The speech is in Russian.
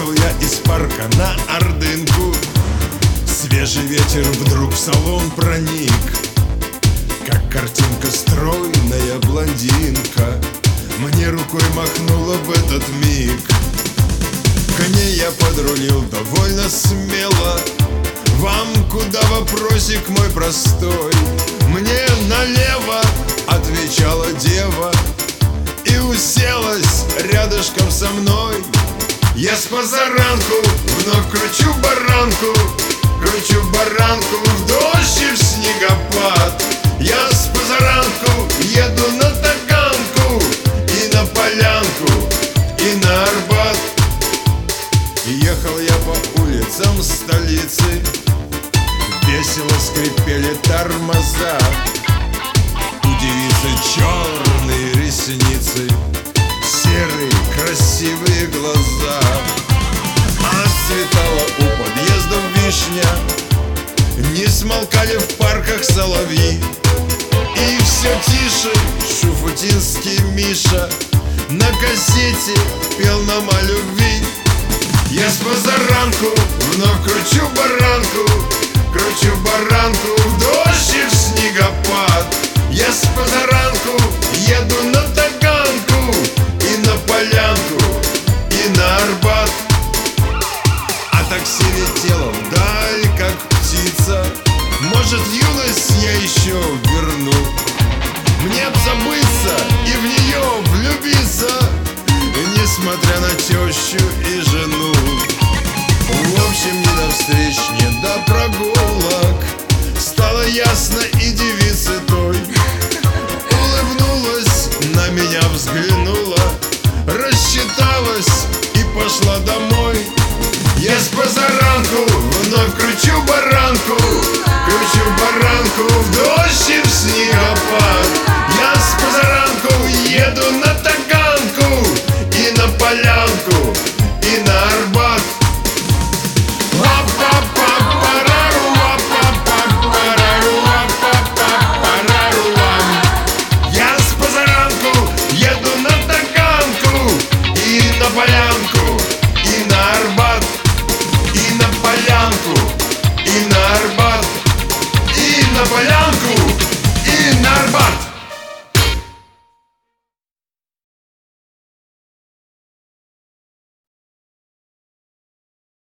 Ехал я из парка на Ордынку. Свежий ветер вдруг в салон проник. Как картинка стройная блондинка мне рукой махнула в этот миг. К ней я подрулил довольно смело. Вам куда вопросик мой простой? Мне налево, отвечала дева, и уселась рядышком со мной. Я с позаранку вновь кручу баранку в дождь и в снегопад. Я с позаранку еду на Таганку и на Полянку, и на Арбат. Ехал я по улицам столицы, весело скрипели тормоза. У девицы черные ресницы, серые красивые глаза. Отцветала у подъездов вишня, не смолкали в парках соловьи. И все тише шуфутинский Миша на кассете пел нам о любви. Я с позаранку вновь кручу баранку в дождь и в снегопад. Я с позаранку еду на Таганку и на Полянку, и на Арбат. А такси летело вдаль, как птица. Может, юность я еще верну. Мне б забыться и в нее влюбиться, несмотря на тещу и жену. В общем, ни до встреч, ни до прогулок стало ясно и девице той. Улыбнулась, на меня взглянула, рассчиталась и пошла домой. Я с позаранку вновь кручу баранку в дождь и в снегопад.